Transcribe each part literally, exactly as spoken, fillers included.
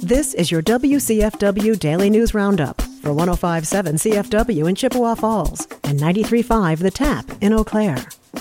This is your W C F W Daily News Roundup for one oh five point seven C F W in Chippewa Falls and ninety-three point five The Tap in Eau Claire.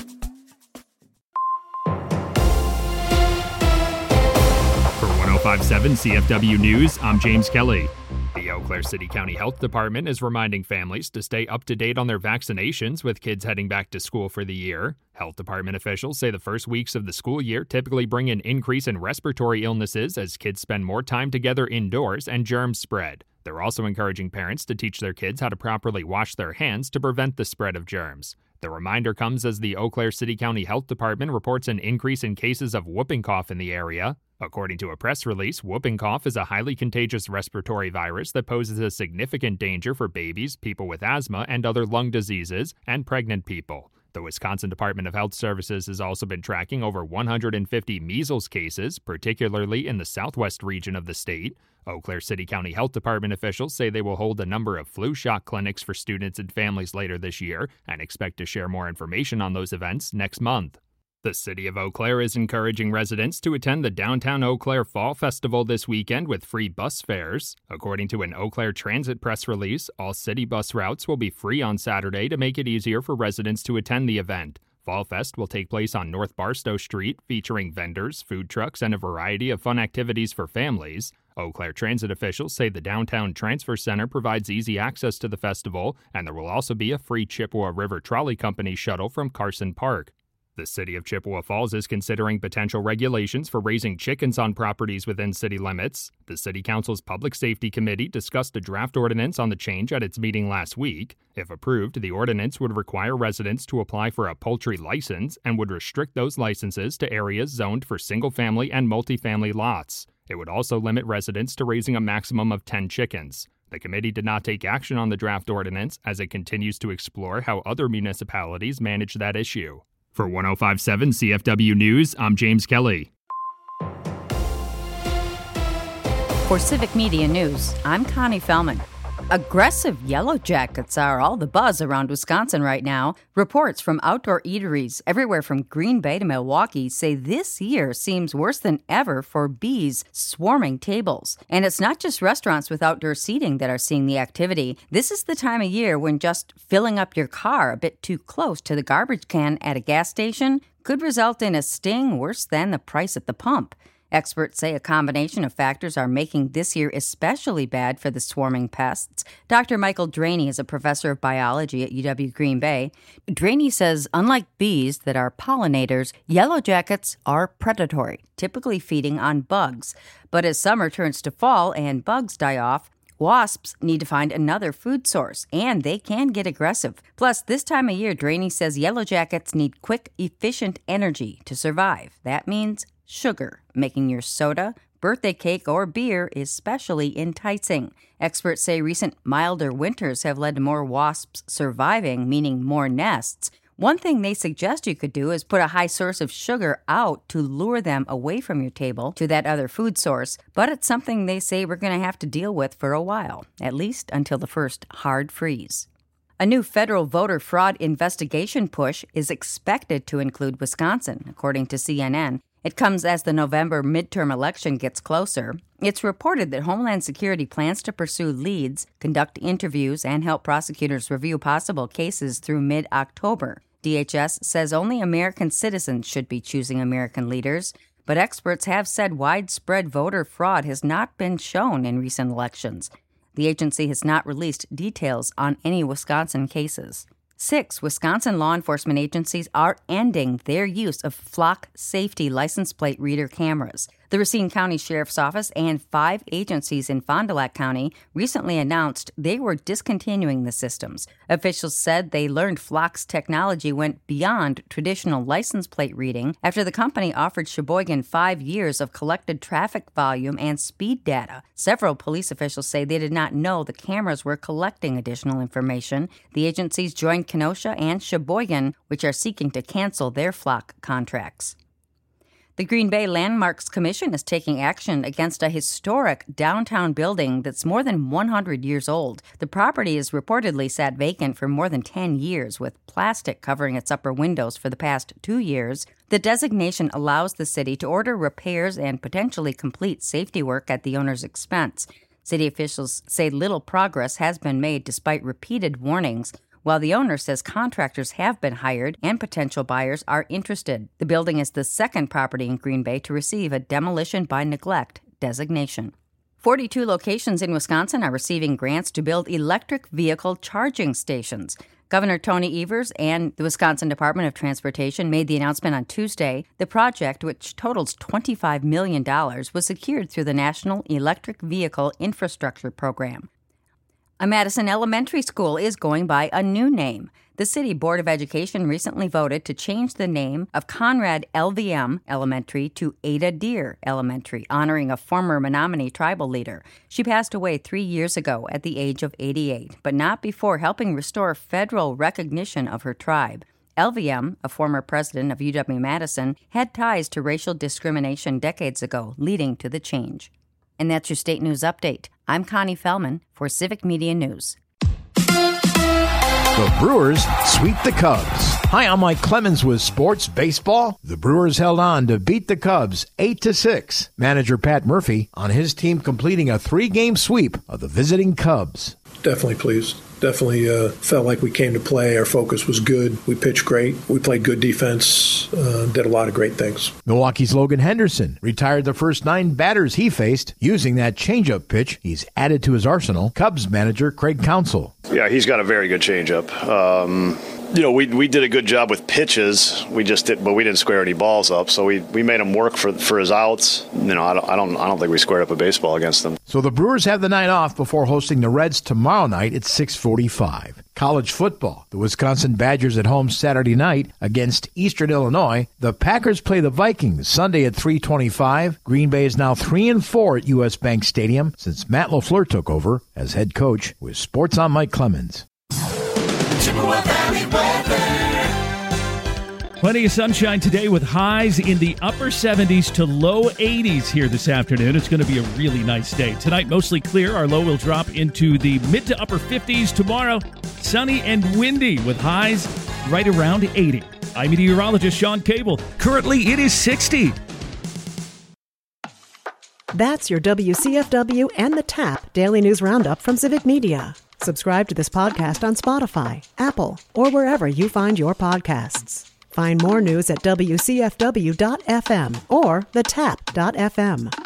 For one oh five point seven C F W News, I'm James Kelly. The Eau Claire City County Health Department is reminding families to stay up to date on their vaccinations with kids heading back to school for the year. Health Department officials say the first weeks of the school year typically bring an increase in respiratory illnesses as kids spend more time together indoors and germs spread. They're also encouraging parents to teach their kids how to properly wash their hands to prevent the spread of germs. The reminder comes as the Eau Claire City County Health Department reports an increase in cases of whooping cough in the area. According to a press release, whooping cough is a highly contagious respiratory virus that poses a significant danger for babies, people with asthma and other lung diseases, and pregnant people. The Wisconsin Department of Health Services has also been tracking over one hundred fifty measles cases, particularly in the southwest region of the state. Eau Claire City County Health Department officials say they will hold a number of flu shot clinics for students and families later this year and expect to share more information on those events next month. The City of Eau Claire is encouraging residents to attend the Downtown Eau Claire Fall Festival this weekend with free bus fares. According to an Eau Claire Transit press release, all city bus routes will be free on Saturday to make it easier for residents to attend the event. Fall Fest will take place on North Barstow Street, featuring vendors, food trucks, and a variety of fun activities for families. Eau Claire Transit officials say the Downtown Transfer Center provides easy access to the festival, and there will also be a free Chippewa River Trolley Company shuttle from Carson Park. The City of Chippewa Falls is considering potential regulations for raising chickens on properties within city limits. The City Council's Public Safety Committee discussed a draft ordinance on the change at its meeting last week. If approved, the ordinance would require residents to apply for a poultry license and would restrict those licenses to areas zoned for single-family and multifamily lots. It would also limit residents to raising a maximum of ten chickens. The committee did not take action on the draft ordinance as it continues to explore how other municipalities manage that issue. For one oh five point seven C F W News, I'm James Kelly. For Civic Media News, I'm Connie Fellman. Aggressive yellow jackets are all the buzz around Wisconsin right now. Reports from outdoor eateries everywhere from Green Bay to Milwaukee say this year seems worse than ever for bees swarming tables. And it's not just restaurants with outdoor seating that are seeing the activity. This is the time of year when just filling up your car a bit too close to the garbage can at a gas station could result in a sting worse than the price at the pump. Experts say a combination of factors are making this year especially bad for the swarming pests. Doctor Michael Draney is a professor of biology at U W Green Bay. Draney says unlike bees that are pollinators, yellow jackets are predatory, typically feeding on bugs. But as summer turns to fall and bugs die off, wasps need to find another food source, and they can get aggressive. Plus, this time of year, Draney says yellow jackets need quick, efficient energy to survive. That means sugar, making your soda, birthday cake, or beer especially enticing. Experts say recent milder winters have led to more wasps surviving, meaning more nests. One thing they suggest you could do is put a high source of sugar out to lure them away from your table to that other food source, but it's something they say we're going to have to deal with for a while, at least until the first hard freeze. A new federal voter fraud investigation push is expected to include Wisconsin, according to C N N. It comes as the November midterm election gets closer. It's reported that Homeland Security plans to pursue leads, conduct interviews, and help prosecutors review possible cases through mid-October. D H S says only American citizens should be choosing American leaders, but experts have said widespread voter fraud has not been shown in recent elections. The agency has not released details on any Wisconsin cases. Six Wisconsin law enforcement agencies are ending their use of Flock Safety license plate reader cameras. The Racine County Sheriff's Office and five agencies in Fond du Lac County recently announced they were discontinuing the systems. Officials said they learned Flock's technology went beyond traditional license plate reading after the company offered Sheboygan five years of collected traffic volume and speed data. Several police officials say they did not know the cameras were collecting additional information. The agencies joined Kenosha and Sheboygan, which are seeking to cancel their Flock contracts. The Green Bay Landmarks Commission is taking action against a historic downtown building that's more than one hundred years old. The property has reportedly sat vacant for more than ten years, with plastic covering its upper windows for the past two years. The designation allows the city to order repairs and potentially complete safety work at the owner's expense. City officials say little progress has been made despite repeated warnings, while the owner says contractors have been hired and potential buyers are interested. The building is the second property in Green Bay to receive a demolition by neglect designation. forty-two locations in Wisconsin are receiving grants to build electric vehicle charging stations. Governor Tony Evers and the Wisconsin Department of Transportation made the announcement on Tuesday. The project, which totals twenty-five million dollars, was secured through the National Electric Vehicle Infrastructure Program. A Madison elementary school is going by a new name. The City Board of Education recently voted to change the name of Conrad L V M Elementary to Ada Deer Elementary, honoring a former Menominee tribal leader. She passed away three years ago at the age of eighty-eight, but not before helping restore federal recognition of her tribe. L V M, a former president of U W-Madison, had ties to racial discrimination decades ago, leading to the change. And that's your State News Update. I'm Connie Fellman for Civic Media News. The Brewers sweep the Cubs. Hi, I'm Mike Clemens with Sports Baseball. The Brewers held on to beat the Cubs eight to six. Manager Pat Murphy on his team completing a three-game sweep of the visiting Cubs. Definitely pleased. Definitely uh, felt like we came to play. Our focus was good. We pitched great. We played good defense. Uh, did a lot of great things. Milwaukee's Logan Henderson retired the first nine batters he faced using that changeup pitch he's added to his arsenal. Cubs manager Craig Counsell. Yeah, he's got a very good changeup. Um, you know, we we did a good job with pitches. We just did, but we didn't square any balls up. So we, we made him work for for his outs. You know, I don't I don't I don't think we squared up a baseball against them. So the Brewers have the night off before hosting the Reds tomorrow night at six forty-five. College football. The Wisconsin Badgers at home Saturday night against Eastern Illinois. The Packers play the Vikings Sunday at three twenty-five. Green Bay is now three and four at U S. Bank Stadium since Matt LaFleur took over as head coach. With Sports on Mike Clemens. Chippewa Valley weather. Plenty of sunshine today with highs in the upper seventies to low eighties here this afternoon. It's going to be a really nice day. Tonight, mostly clear. Our low will drop into the mid to upper fifties. Tomorrow, sunny and windy with highs right around eighty. I'm meteorologist Sean Cable. Currently, it is sixty. That's your W C F W and the TAP Daily News Roundup from Civic Media. Subscribe to this podcast on Spotify, Apple, or wherever you find your podcasts. Find more news at W C F W dot F M or the tap dot F M.